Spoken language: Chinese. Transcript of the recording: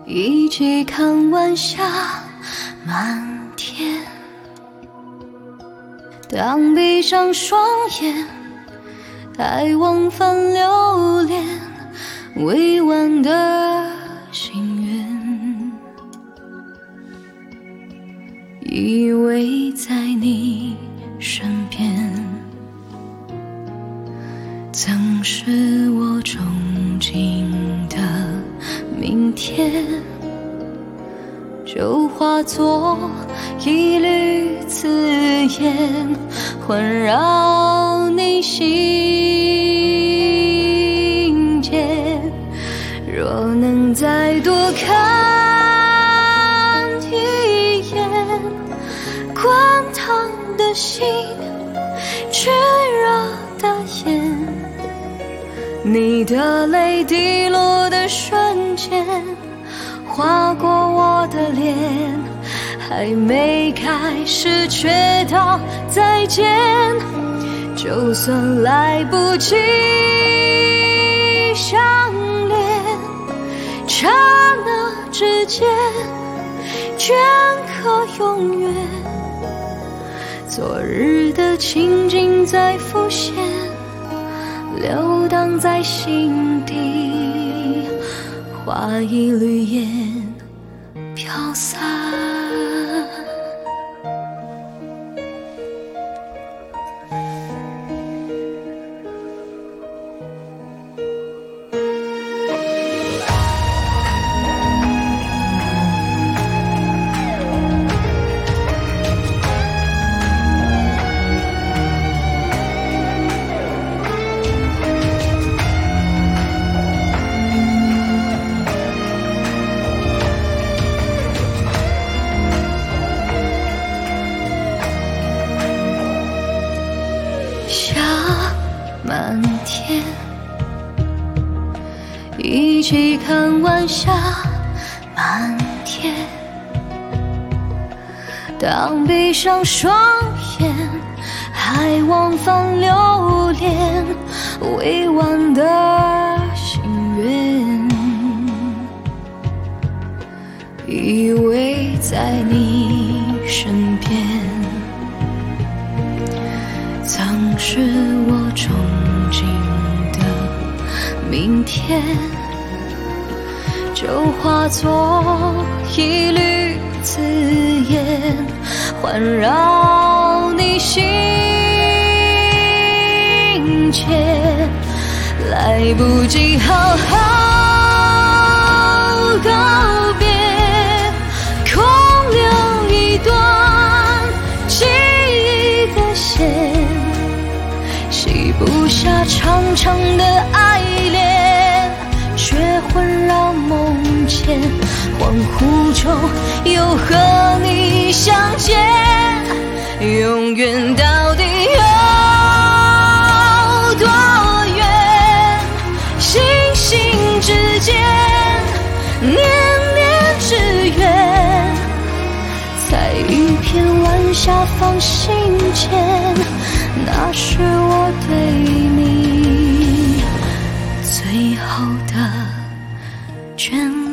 一起看晚霞满天。当闭上双眼，还往返流连未完的心愿，依偎在你身边，曾是我憧憬的明天，就化作一缕刺眼，环绕你心间。若能再多看一眼，滚烫的心，炙热的眼，你的泪滴落的瞬间，划过我的脸，还没开始却道再见。就算来不及相恋，刹那之间镌刻永远。昨日的情景在浮现，流荡在心底，化一缕烟飘散。下满天，一起看晚霞满天。当闭上双眼，还往返流连未完的心愿，依偎在你身边，曾是我憧憬的明天，就化作一缕刺眼，环绕你心间。来不及好好告别，空留一段记忆的线，系不下长长的爱恋，却环绕梦前，恍惚中又和你相见。永远到底有多远？星星之间，年年之缘，在一片晚霞放心间，那是我对你最后的眷恋。